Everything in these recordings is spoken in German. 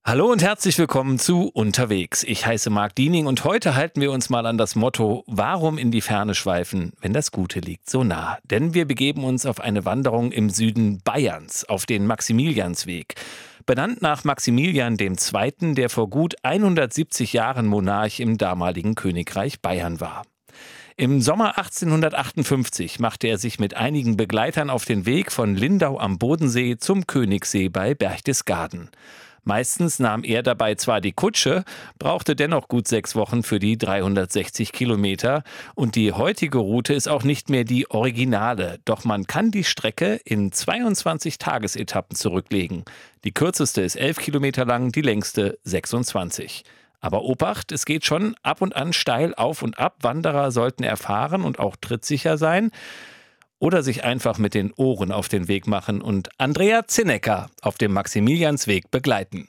Hallo und herzlich willkommen zu Unterwegs. Ich heiße Marc Diening und heute halten wir uns mal an das Motto: Warum in die Ferne schweifen, wenn das Gute liegt so nah? Denn wir begeben uns auf eine Wanderung im Süden Bayerns, auf den Maximiliansweg. Benannt nach Maximilian II., der vor gut 170 Jahren Monarch im damaligen Königreich Bayern war. Im Sommer 1858 machte er sich mit einigen Begleitern auf den Weg von Lindau am Bodensee zum Königssee bei Berchtesgaden. Meistens nahm er dabei zwar die Kutsche, brauchte dennoch gut 6 Wochen für die 360 Kilometer. Und die heutige Route ist auch nicht mehr die originale. Doch man kann die Strecke in 22 Tagesetappen zurücklegen. Die kürzeste ist 11 Kilometer lang, die längste 26. Aber Obacht, es geht schon ab und an steil auf und ab. Wanderer sollten erfahren und auch trittsicher sein. Oder sich einfach mit den Ohren auf den Weg machen und Andrea Zinnecker auf dem Maximiliansweg begleiten.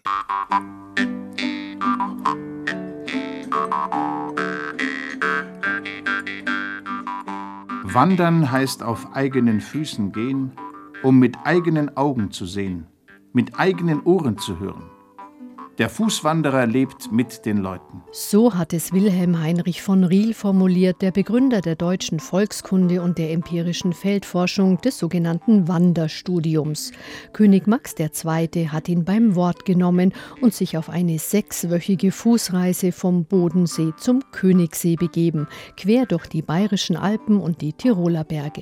Wandern heißt auf eigenen Füßen gehen, um mit eigenen Augen zu sehen, mit eigenen Ohren zu hören. Der Fußwanderer lebt mit den Leuten. So hat es Wilhelm Heinrich von Riel formuliert, der Begründer der deutschen Volkskunde und der empirischen Feldforschung, des sogenannten Wanderstudiums. König Max II. Hat ihn beim Wort genommen und sich auf eine 6-wöchige Fußreise vom Bodensee zum Königssee begeben, quer durch die Bayerischen Alpen und die Tiroler Berge.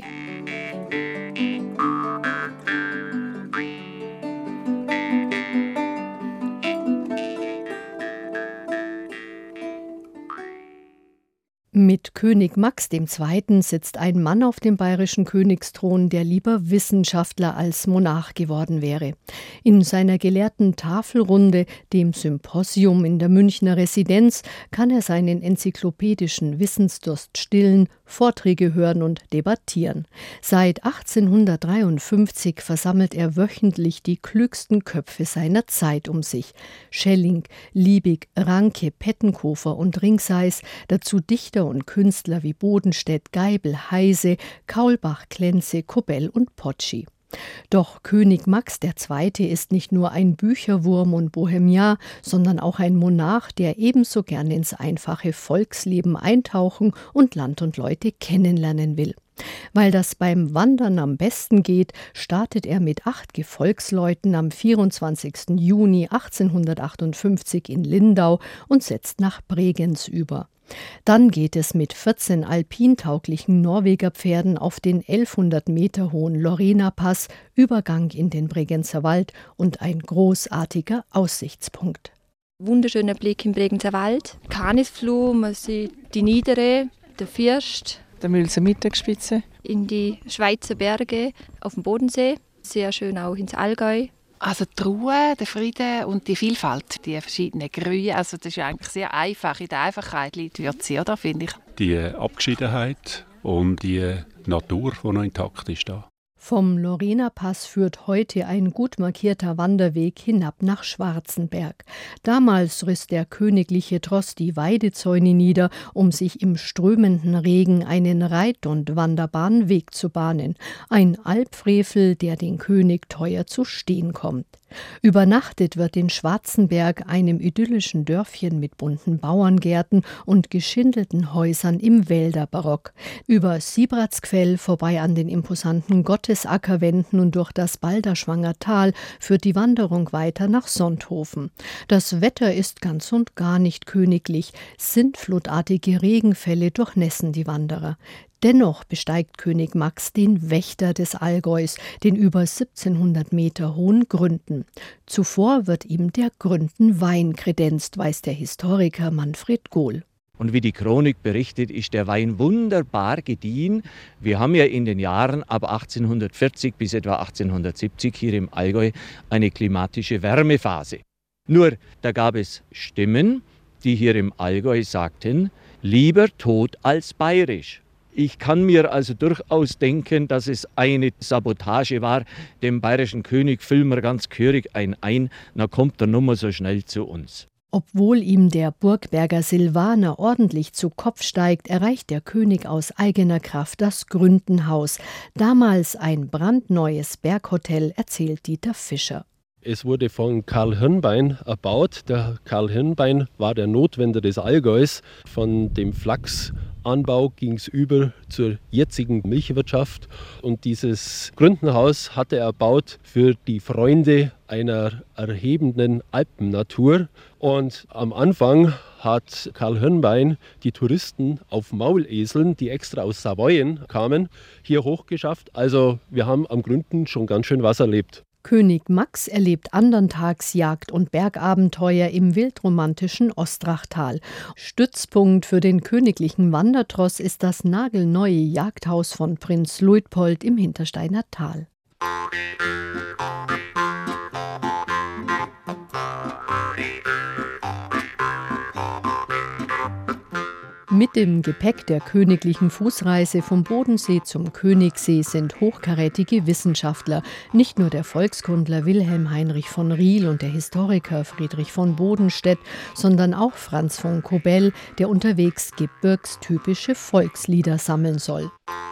Mit König Max II. Sitzt ein Mann auf dem bayerischen Königsthron, der lieber Wissenschaftler als Monarch geworden wäre. In seiner gelehrten Tafelrunde, dem Symposium in der Münchner Residenz, kann er seinen enzyklopädischen Wissensdurst stillen, Vorträge hören und debattieren. Seit 1853 versammelt er wöchentlich die klügsten Köpfe seiner Zeit um sich. Schelling, Liebig, Ranke, Pettenkofer und Ringseis, dazu Dichter und Künstler wie Bodenstedt, Geibel, Heise, Kaulbach, Klenze, Kobell und Potschi. Doch König Max II. Ist nicht nur ein Bücherwurm und Bohemian, sondern auch ein Monarch, der ebenso gern ins einfache Volksleben eintauchen und Land und Leute kennenlernen will. Weil das beim Wandern am besten geht, startet er mit 8 Gefolgsleuten am 24. Juni 1858 in Lindau und setzt nach Bregenz über. Dann geht es mit 14 alpintauglichen Norwegerpferden auf den 1100 Meter hohen Lorena-Pass, Übergang in den Bregenzer Wald und ein großartiger Aussichtspunkt. Wunderschöner Blick im Bregenzer Wald, Kanisfluh, man sieht die Niedere, der First, der Mülser Mittagsspitze, in die Schweizer Berge auf dem Bodensee, sehr schön auch ins Allgäu. Also die Ruhe, der Frieden und die Vielfalt, die verschiedenen Grüne, also das ist eigentlich sehr einfach. In der Einfachheit liegt Würze, oder, finde ich. Die Abgeschiedenheit und die Natur, die noch intakt ist da. Vom Lorena-Pass führt heute ein gut markierter Wanderweg hinab nach Schwarzenberg. Damals riss der königliche Tross die Weidezäune nieder, um sich im strömenden Regen einen Reit- und wanderbaren Weg zu bahnen. Ein Albfrevel, der den König teuer zu stehen kommt. Übernachtet wird in Schwarzenberg, einem idyllischen Dörfchen mit bunten Bauerngärten und geschindelten Häusern im Wälderbarock. Über Siebratsquell vorbei an den imposanten Gottesackerwänden und durch das Balderschwanger Tal führt die Wanderung weiter nach Sonthofen. Das Wetter ist ganz und gar nicht königlich. Sintflutartige Regenfälle durchnässen die Wanderer. Dennoch besteigt König Max den Wächter des Allgäus, den über 1700 Meter hohen Gründen. Zuvor wird ihm der Gründenwein kredenzt, weiß der Historiker Manfred Gohl. Und wie die Chronik berichtet, ist der Wein wunderbar gediehen. Wir haben ja in den Jahren ab 1840 bis etwa 1870 hier im Allgäu eine klimatische Wärmephase. Nur, da gab es Stimmen, die hier im Allgäu sagten, lieber tot als bayerisch. Ich kann mir also durchaus denken, dass es eine Sabotage war. Dem bayerischen König füllen wir ganz gehörig ein, dann kommt er nummer so schnell zu uns. Obwohl ihm der Burgberger Silvaner ordentlich zu Kopf steigt, erreicht der König aus eigener Kraft das Gründenhaus. Damals ein brandneues Berghotel, erzählt Dieter Fischer. Es wurde von Karl Hirnbein erbaut. Der Karl Hirnbein war der Notwender des Allgäus. Von dem Flachsanbau ging es über zur jetzigen Milchwirtschaft. Und dieses Gründenhaus hatte er erbaut für die Freunde einer erhebenden Alpennatur. Und am Anfang hat Karl Hirnbein die Touristen auf Mauleseln, die extra aus Savoyen kamen, hier hochgeschafft. Also wir haben am Gründen schon ganz schön was erlebt. König Max erlebt anderntags Jagd- und Bergabenteuer im wildromantischen Ostrachtal. Stützpunkt für den königlichen Wandertross ist das nagelneue Jagdhaus von Prinz Luitpold im Hintersteiner Tal. Mit dem Gepäck der königlichen Fußreise vom Bodensee zum Königssee sind hochkarätige Wissenschaftler, nicht nur der Volkskundler Wilhelm Heinrich von Riel und der Historiker Friedrich von Bodenstedt, sondern auch Franz von Kobell, der unterwegs gebirgstypische Volkslieder sammeln soll.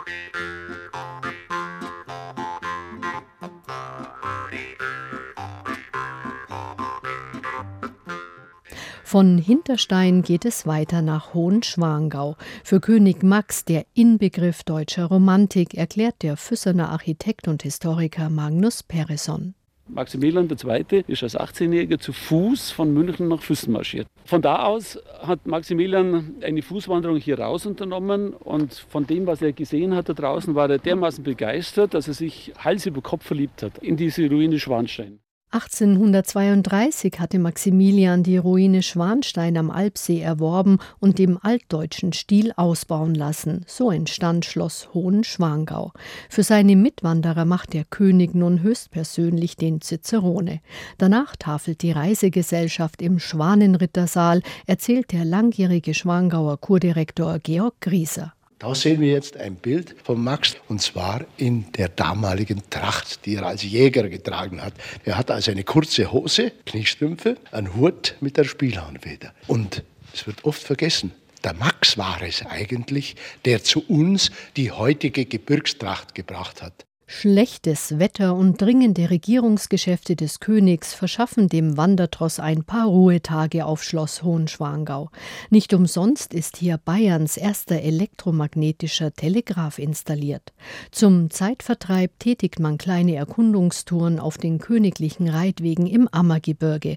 Von Hinterstein geht es weiter nach Hohenschwangau. Für König Max der Inbegriff deutscher Romantik, erklärt der Füsserner Architekt und Historiker Magnus Peresson. Maximilian II. Ist als 18-Jähriger zu Fuß von München nach Füssen marschiert. Von da aus hat Maximilian eine Fußwanderung hier raus unternommen und von dem, was er gesehen hat da draußen, war er dermaßen begeistert, dass er sich Hals über Kopf verliebt hat in diese Ruine Schwanstein. 1832 hatte Maximilian die Ruine Schwanstein am Alpsee erworben und im altdeutschen Stil ausbauen lassen. So entstand Schloss Hohenschwangau. Für seine Mitwanderer macht der König nun höchstpersönlich den Cicerone. Danach tafelt die Reisegesellschaft im Schwanenrittersaal, erzählt der langjährige Schwangauer Kurdirektor Georg Grieser. Da sehen wir jetzt ein Bild von Max, und zwar in der damaligen Tracht, die er als Jäger getragen hat. Er hat also eine kurze Hose, Kniestrümpfe, einen Hut mit der Spielhahnfeder. Und es wird oft vergessen, der Max war es eigentlich, der zu uns die heutige Gebirgstracht gebracht hat. Schlechtes Wetter und dringende Regierungsgeschäfte des Königs verschaffen dem Wandertross ein paar Ruhetage auf Schloss Hohenschwangau. Nicht umsonst ist hier Bayerns erster elektromagnetischer Telegraph installiert. Zum Zeitvertreib tätigt man kleine Erkundungstouren auf den königlichen Reitwegen im Ammergebirge.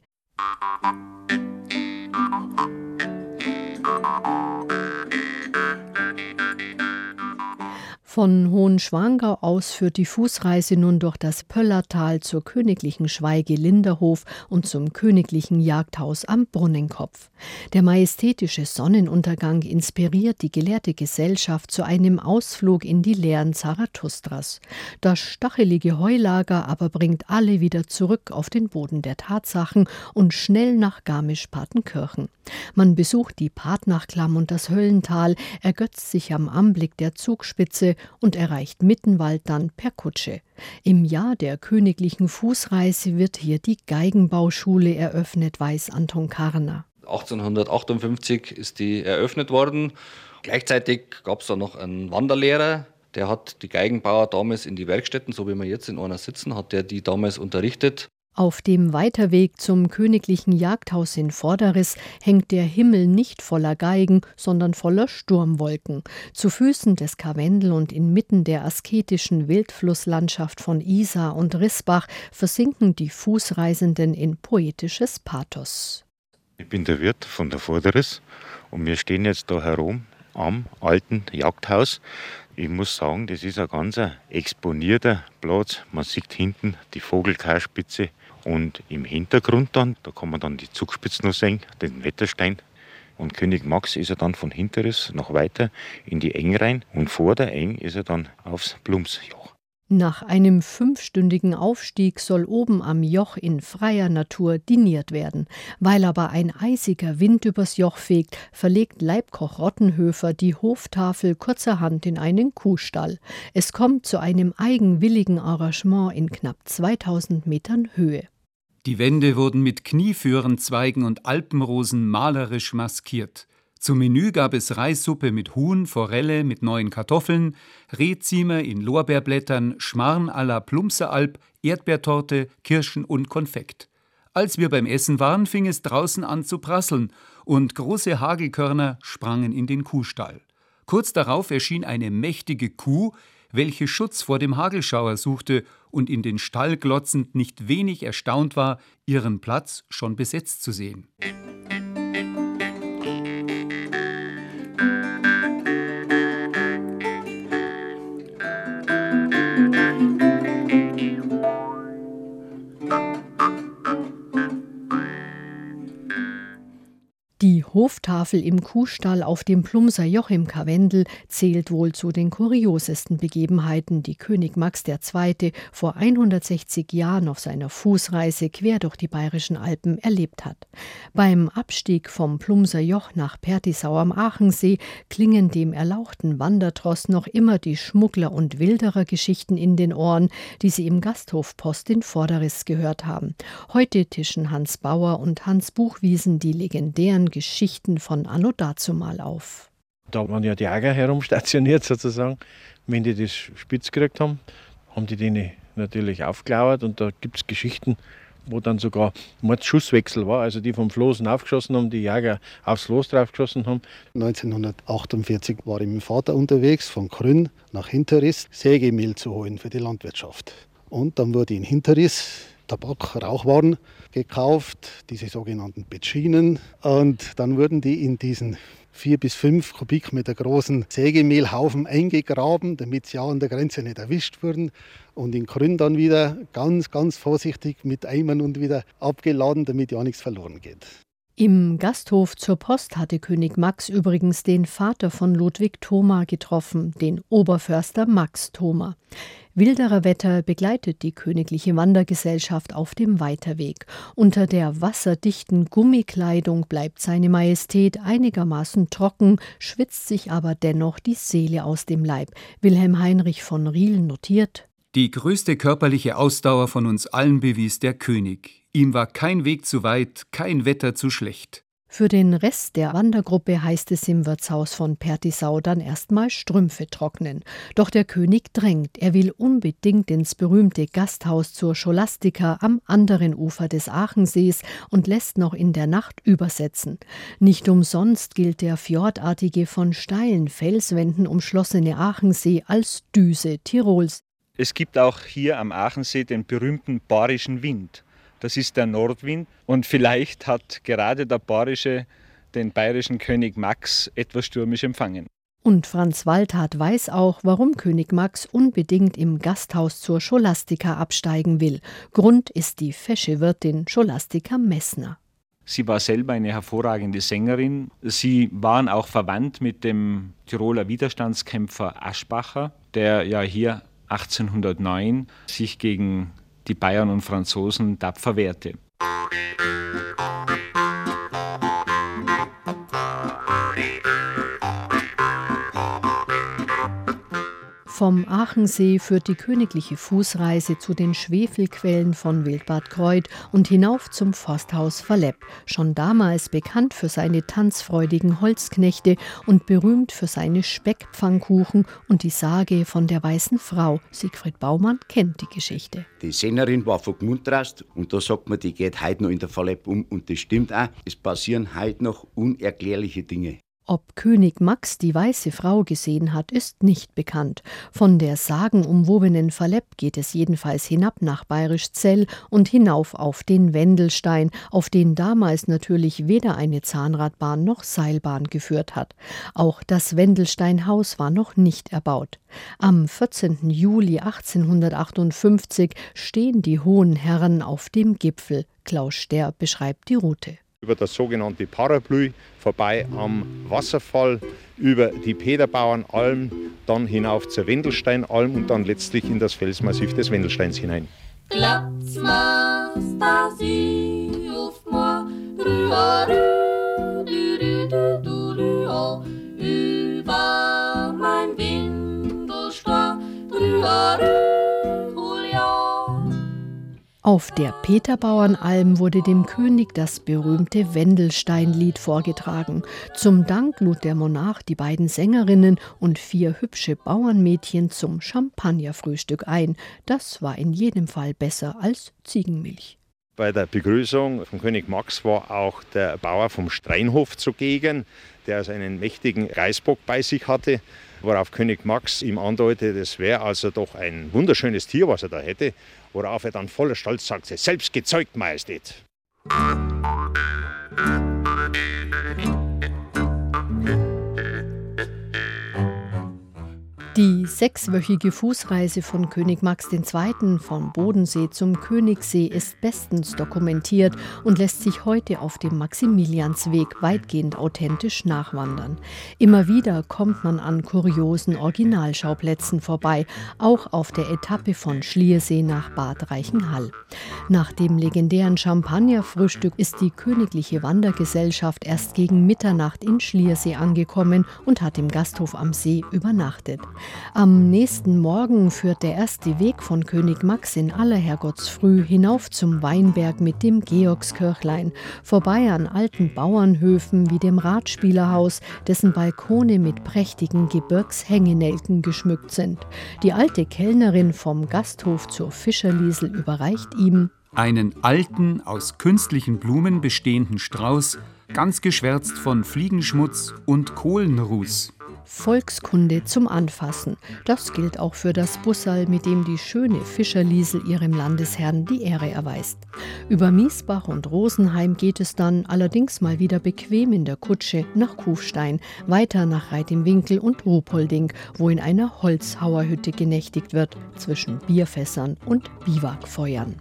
Von Hohenschwangau aus führt die Fußreise nun durch das Pöllertal zur königlichen Schweige Linderhof und zum königlichen Jagdhaus am Brunnenkopf. Der majestätische Sonnenuntergang inspiriert die gelehrte Gesellschaft zu einem Ausflug in die Lehren Zarathustras. Das stachelige Heulager aber bringt alle wieder zurück auf den Boden der Tatsachen und schnell nach Garmisch-Partenkirchen. Man besucht die Partnachklamm und das Höllental, ergötzt sich am Anblick der Zugspitze und erreicht Mittenwald dann per Kutsche. Im Jahr der königlichen Fußreise wird hier die Geigenbauschule eröffnet, weiß Anton Karner. 1858 ist die eröffnet worden. Gleichzeitig gab es da noch einen Wanderlehrer, der hat die Geigenbauer damals in die Werkstätten, so wie wir jetzt in einer sitzen, hat der die damals unterrichtet. Auf dem Weiterweg zum königlichen Jagdhaus in Vorderriss hängt der Himmel nicht voller Geigen, sondern voller Sturmwolken. Zu Füßen des Karwendel und inmitten der asketischen Wildflusslandschaft von Isar und Rissbach versinken die Fußreisenden in poetisches Pathos. Ich bin der Wirt von der Vorderriss und wir stehen jetzt da herum am alten Jagdhaus. Ich muss sagen, das ist ein ganz exponierter Platz. Man sieht hinten die Vogelkarspitze und im Hintergrund dann, da kann man dann die Zugspitze noch sehen, den Wetterstein. Und König Max ist er dann von Hinterriss noch weiter in die Eng rein und vor der Eng ist er dann aufs Blumsjoch. Nach einem 5-stündigen Aufstieg soll oben am Joch in freier Natur diniert werden. Weil aber ein eisiger Wind übers Joch fegt, verlegt Leibkoch Rottenhöfer die Hoftafel kurzerhand in einen Kuhstall. Es kommt zu einem eigenwilligen Arrangement in knapp 2000 Metern Höhe. Die Wände wurden mit Knieführenzweigen und Alpenrosen malerisch maskiert. Zum Menü gab es Reissuppe mit Huhn, Forelle mit neuen Kartoffeln, Rehziemer in Lorbeerblättern, Schmarrn à la Plumseralp, Erdbeertorte, Kirschen und Konfekt. Als wir beim Essen waren, fing es draußen an zu prasseln und große Hagelkörner sprangen in den Kuhstall. Kurz darauf erschien eine mächtige Kuh, welche Schutz vor dem Hagelschauer suchte und in den Stall glotzend nicht wenig erstaunt war, ihren Platz schon besetzt zu sehen. Die Hoftafel im Kuhstall auf dem Plumser Joch im Karwendel zählt wohl zu den kuriosesten Begebenheiten, die König Max II. Vor 160 Jahren auf seiner Fußreise quer durch die Bayerischen Alpen erlebt hat. Beim Abstieg vom Plumser Joch nach Pertisau am Aachensee klingen dem erlauchten Wandertross noch immer die Schmuggler- und Wilderer-Geschichten in den Ohren, die sie im Gasthof Post in Vorderriss gehört haben. Heute tischen Hans Bauer und Hans Buchwiesen die legendären Geschichten von anno dazumal auf. Da waren ja die Jäger herumstationiert sozusagen. Wenn die das spitz gekriegt haben, haben die denen natürlich aufgelauert und da gibt es Geschichten, wo dann sogar Schusswechsel war, also die vom Floßen aufgeschossen haben, die Jäger aufs Los draufgeschossen haben. 1948 war ich mit dem Vater unterwegs, von Grün nach Hinterriss, Sägemehl zu holen für die Landwirtschaft. Und dann wurde in Hinterriss Tabak, Rauchwaren gekauft, diese sogenannten Petschinen. Und dann wurden die in diesen 4 bis 5 Kubikmeter großen Sägemehlhaufen eingegraben, damit sie ja an der Grenze nicht erwischt wurden. Und in Grün dann wieder ganz, ganz vorsichtig mit Eimern und wieder abgeladen, damit ja nichts verloren geht. Im Gasthof zur Post hatte König Max übrigens den Vater von Ludwig Thoma getroffen, den Oberförster Max Thoma. Wilderer Wetter begleitet die königliche Wandergesellschaft auf dem Weiterweg. Unter der wasserdichten Gummikleidung bleibt seine Majestät einigermaßen trocken, schwitzt sich aber dennoch die Seele aus dem Leib. Wilhelm Heinrich von Riel notiert: Die größte körperliche Ausdauer von uns allen bewies der König. Ihm war kein Weg zu weit, kein Wetter zu schlecht. Für den Rest der Wandergruppe heißt es im Wirtshaus von Pertisau dann erstmal Strümpfe trocknen. Doch der König drängt. Er will unbedingt ins berühmte Gasthaus zur Scholastica am anderen Ufer des Aachensees und lässt noch in der Nacht übersetzen. Nicht umsonst gilt der fjordartige, von steilen Felswänden umschlossene Aachensee als Düse Tirols. Es gibt auch hier am Aachensee den berühmten Bayerischen Wind. Das ist der Nordwind und vielleicht hat gerade der Bayerische den bayerischen König Max etwas stürmisch empfangen. Und Franz Waldhardt weiß auch, warum König Max unbedingt im Gasthaus zur Scholastica absteigen will. Grund ist die fesche Wirtin Scholastica Messner. Sie war selber eine hervorragende Sängerin. Sie waren auch verwandt mit dem Tiroler Widerstandskämpfer Aschbacher, der ja hier 1809 sich gegen die Bayern und Franzosen tapfer wehrte. Vom Aachensee führt die königliche Fußreise zu den Schwefelquellen von Wildbad Kreuth und hinauf zum Forsthaus Verlepp, schon damals bekannt für seine tanzfreudigen Holzknechte und berühmt für seine Speckpfannkuchen und die Sage von der weißen Frau. Siegfried Baumann kennt die Geschichte. Die Sennerin war von Gmundrast und da sagt man, die geht heute noch in der Verlepp um und das stimmt auch. Es passieren heute noch unerklärliche Dinge. Ob König Max die weiße Frau gesehen hat, ist nicht bekannt. Von der sagenumwobenen Verlepp geht es jedenfalls hinab nach Bayerisch Zell und hinauf auf den Wendelstein, auf den damals natürlich weder eine Zahnradbahn noch Seilbahn geführt hat. Auch das Wendelsteinhaus war noch nicht erbaut. Am 14. Juli 1858 stehen die hohen Herren auf dem Gipfel. Klaus Ster beschreibt die Route. Über das sogenannte Parapluie, vorbei am Wasserfall, über die Peterbauernalm, dann hinauf zur Wendelsteinalm und dann letztlich in das Felsmassiv des Wendelsteins hinein. Klappt's Mastasi auf moi, über mein Windelstein, Auf der Peterbauernalm wurde dem König das berühmte Wendelsteinlied vorgetragen. Zum Dank lud der Monarch die beiden Sängerinnen und 4 hübsche Bauernmädchen zum Champagnerfrühstück ein. Das war in jedem Fall besser als Ziegenmilch. Bei der Begrüßung von König Max war auch der Bauer vom Streinhof zugegen, der also einen mächtigen Reisbock bei sich hatte, worauf König Max ihm andeutete, das wäre also doch ein wunderschönes Tier, was er da hätte, worauf er dann voller Stolz sagte, selbst gezeugt, Majestät. Die 6-wöchige Fußreise von König Max II. Vom Bodensee zum Königssee ist bestens dokumentiert und lässt sich heute auf dem Maximiliansweg weitgehend authentisch nachwandern. Immer wieder kommt man an kuriosen Originalschauplätzen vorbei, auch auf der Etappe von Schliersee nach Bad Reichenhall. Nach dem legendären Champagnerfrühstück ist die königliche Wandergesellschaft erst gegen Mitternacht in Schliersee angekommen und hat im Gasthof am See übernachtet. Am nächsten Morgen führt der erste Weg von König Max in aller Herrgottsfrüh hinauf zum Weinberg mit dem Georgskirchlein, vorbei an alten Bauernhöfen wie dem Radspielerhaus, dessen Balkone mit prächtigen Gebirgshängenelken geschmückt sind. Die alte Kellnerin vom Gasthof zur Fischerliesel überreicht ihm einen alten, aus künstlichen Blumen bestehenden Strauß, ganz geschwärzt von Fliegenschmutz und Kohlenruß. Volkskunde zum Anfassen. Das gilt auch für das Bussal, mit dem die schöne Fischerliesel ihrem Landesherrn die Ehre erweist. Über Miesbach und Rosenheim geht es dann allerdings mal wieder bequem in der Kutsche nach Kufstein, weiter nach Reit im Winkel und Ruhpolding, wo in einer Holzhauerhütte genächtigt wird, zwischen Bierfässern und Biwakfeuern.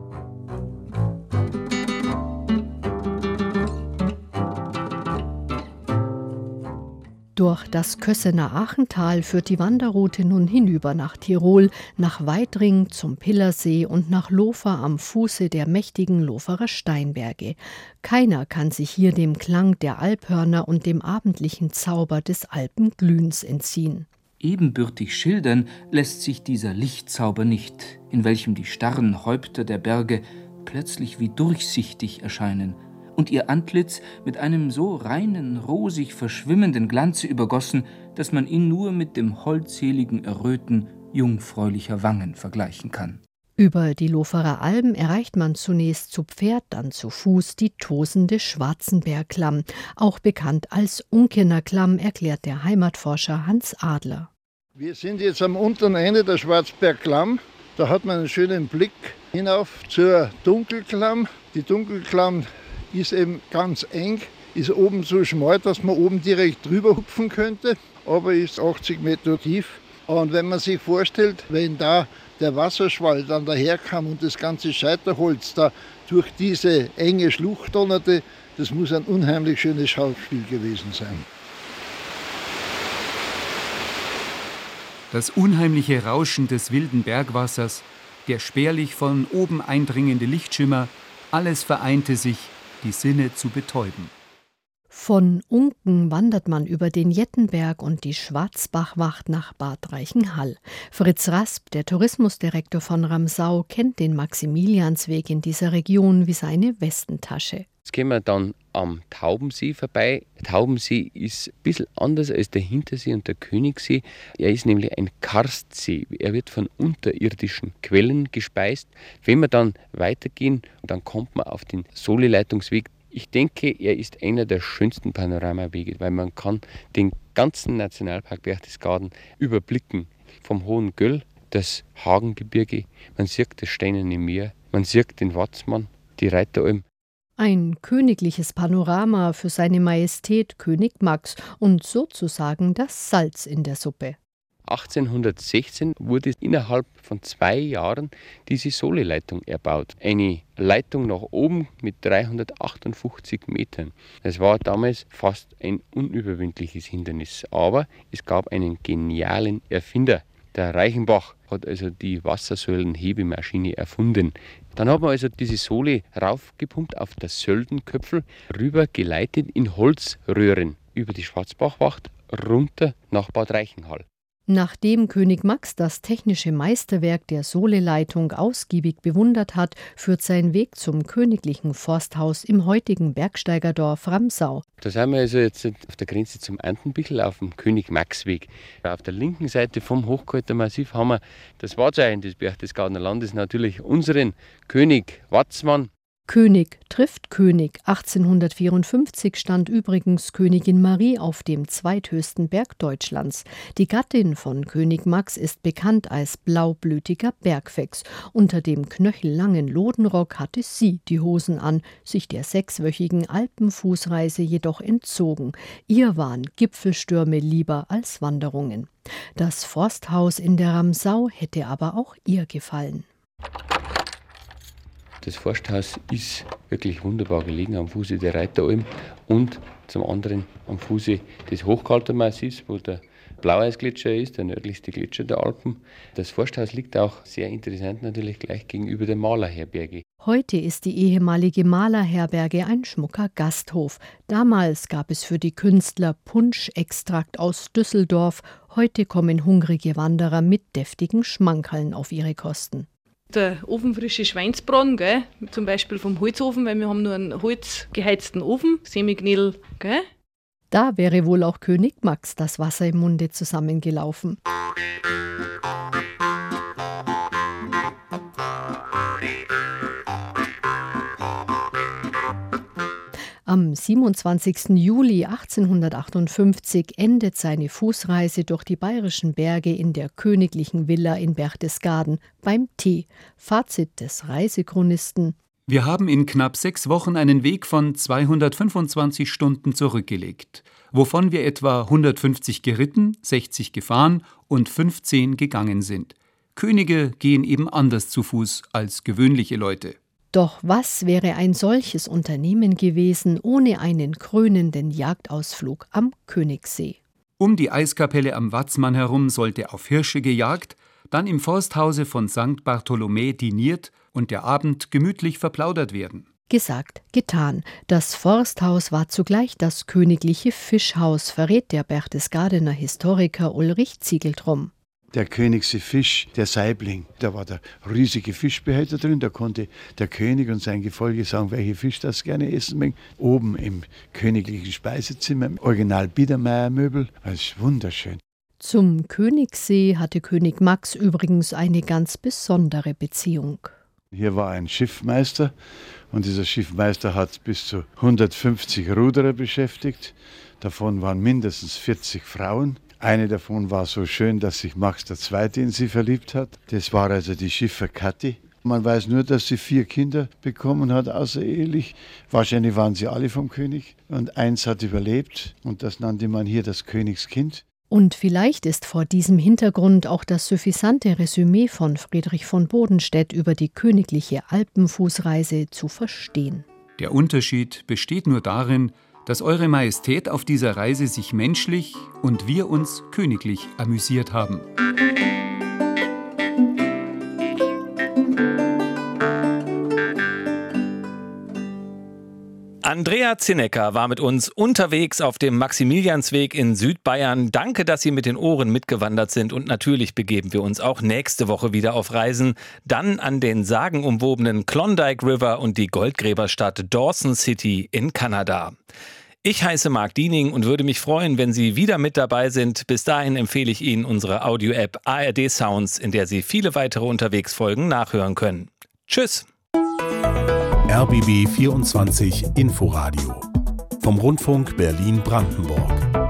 Durch das Kössener Achental führt die Wanderroute nun hinüber nach Tirol, nach Weidring zum Pillersee und nach Lofer am Fuße der mächtigen Loferer Steinberge. Keiner kann sich hier dem Klang der Alphörner und dem abendlichen Zauber des Alpenglühens entziehen. Ebenbürtig schildern lässt sich dieser Lichtzauber nicht, in welchem die starren Häupter der Berge plötzlich wie durchsichtig erscheinen und ihr Antlitz mit einem so reinen, rosig verschwimmenden Glanze übergossen, dass man ihn nur mit dem holdseligen Erröten jungfräulicher Wangen vergleichen kann. Über die Loferer Alben erreicht man zunächst zu Pferd, dann zu Fuß die tosende Schwarzenbergklamm, auch bekannt als Unkener Klamm, erklärt der Heimatforscher Hans Adler. Wir sind jetzt am unteren Ende der Schwarzbergklamm. Da hat man einen schönen Blick hinauf zur Dunkelklamm. Die Dunkelklamm ist eben ganz eng, ist oben so schmal, dass man oben direkt drüber hupfen könnte, aber ist 80 Meter tief. Und wenn man sich vorstellt, wenn da der Wasserschwall dann daherkam und das ganze Scheiterholz da durch diese enge Schlucht donnerte, das muss ein unheimlich schönes Schauspiel gewesen sein. Das unheimliche Rauschen des wilden Bergwassers, der spärlich von oben eindringende Lichtschimmer, alles vereinte sich, die Sinne zu betäuben. Von Unken wandert man über den Jettenberg und die Schwarzbachwacht nach Bad Reichenhall. Fritz Rasp, der Tourismusdirektor von Ramsau, kennt den Maximiliansweg in dieser Region wie seine Westentasche. Jetzt gehen wir dann am Taubensee vorbei. Der Taubensee ist ein bisschen anders als der Hintersee und der Königssee. Er ist nämlich ein Karstsee. Er wird von unterirdischen Quellen gespeist. Wenn wir dann weitergehen, dann kommt man auf den Soli-Leitungsweg. Ich denke, er ist einer der schönsten Panoramawege, weil man kann den ganzen Nationalpark Berchtesgaden überblicken. Vom Hohen Göll, das Hagengebirge, man sieht das Steinerne Meer, man sieht den Watzmann, die Reiteralm. Ein königliches Panorama für seine Majestät König Max und sozusagen das Salz in der Suppe. 1816 wurde innerhalb von 2 Jahren diese Soli-Leitung erbaut. Eine Leitung nach oben mit 358 Metern. Das war damals fast ein unüberwindliches Hindernis. Aber es gab einen genialen Erfinder. Der Reichenbach hat also die Wassersäulenhebemaschine erfunden. Dann hat man also diese Soli raufgepumpt auf das Söldenköpfel, rüber geleitet in Holzröhren über die Schwarzbachwacht runter nach Bad Reichenhall. Nachdem König Max das technische Meisterwerk der Sohleleitung ausgiebig bewundert hat, führt sein Weg zum königlichen Forsthaus im heutigen Bergsteigerdorf Ramsau. Da sind wir also jetzt auf der Grenze zum Antenbichl auf dem König-Max-Weg. Auf der linken Seite vom Hochkaltermassiv haben wir das Wahrzeichen des Berchtesgadener Landes, natürlich unseren König Watzmann. König trifft König. 1854 stand übrigens Königin Marie auf dem zweithöchsten Berg Deutschlands. Die Gattin von König Max ist bekannt als blaublütiger Bergfex. Unter dem knöchellangen Lodenrock hatte sie die Hosen an, sich der 6-wöchigen Alpenfußreise jedoch entzogen. Ihr waren Gipfelstürme lieber als Wanderungen. Das Forsthaus in der Ramsau hätte aber auch ihr gefallen. Das Forsthaus ist wirklich wunderbar gelegen am Fuße der Reiteralm und zum anderen am Fuße des Hochkaltermassivs, wo der Blaueisgletscher ist, der nördlichste Gletscher der Alpen. Das Forsthaus liegt auch sehr interessant natürlich gleich gegenüber der Malerherberge. Heute ist die ehemalige Malerherberge ein schmucker Gasthof. Damals gab es für die Künstler Punschextrakt aus Düsseldorf. Heute kommen hungrige Wanderer mit deftigen Schmankerln auf ihre Kosten. Der ofenfrische Schweinsbraten, gell? Zum Beispiel vom Holzofen, weil wir haben nur einen holzgeheizten Ofen, Semiknödel, gell? Da wäre wohl auch König Max das Wasser im Munde zusammengelaufen. Am 27. Juli 1858 endet seine Fußreise durch die bayerischen Berge in der königlichen Villa in Berchtesgaden beim Tee. Fazit des Reisechronisten: Wir haben in knapp 6 Wochen einen Weg von 225 Stunden zurückgelegt, wovon wir etwa 150 geritten, 60 gefahren und 15 gegangen sind. Könige gehen eben anders zu Fuß als gewöhnliche Leute. Doch was wäre ein solches Unternehmen gewesen ohne einen krönenden Jagdausflug am Königssee? Um die Eiskapelle am Watzmann herum sollte auf Hirsche gejagt, dann im Forsthause von St. Bartholomä diniert und der Abend gemütlich verplaudert werden. Gesagt, getan. Das Forsthaus war zugleich das königliche Fischhaus, verrät der Berchtesgadener Historiker Ulrich Ziegeltrum. Der Königseefisch, der Saibling, da war der riesige Fischbehälter drin, da konnte der König und sein Gefolge sagen, welche Fisch das gerne essen mögen. Oben im königlichen Speisezimmer, im Original Biedermeier-Möbel, das ist wunderschön. Zum Königssee hatte König Max übrigens eine ganz besondere Beziehung. Hier war ein Schiffmeister und dieser Schiffmeister hat bis zu 150 Ruderer beschäftigt. Davon waren mindestens 40 Frauen. Eine davon war so schön, dass sich Max II. In sie verliebt hat. Das war also die Schiffer Kathi. Man weiß nur, dass sie 4 Kinder bekommen hat, außerehelich. Wahrscheinlich waren sie alle vom König. Und eins hat überlebt und das nannte man hier das Königskind. Und vielleicht ist vor diesem Hintergrund auch das suffisante Resümee von Friedrich von Bodenstedt über die königliche Alpenfußreise zu verstehen. Der Unterschied besteht nur darin, dass Eure Majestät auf dieser Reise sich menschlich und wir uns königlich amüsiert haben. Andrea Zinnecker war mit uns unterwegs auf dem Maximiliansweg in Südbayern. Danke, dass Sie mit den Ohren mitgewandert sind und natürlich begeben wir uns auch nächste Woche wieder auf Reisen. Dann an den sagenumwobenen Klondike River und die Goldgräberstadt Dawson City in Kanada. Ich heiße Marc Diening und würde mich freuen, wenn Sie wieder mit dabei sind. Bis dahin empfehle ich Ihnen unsere Audio-App ARD Sounds, in der Sie viele weitere Unterwegsfolgen nachhören können. Tschüss! RBB 24 Inforadio vom Rundfunk Berlin-Brandenburg.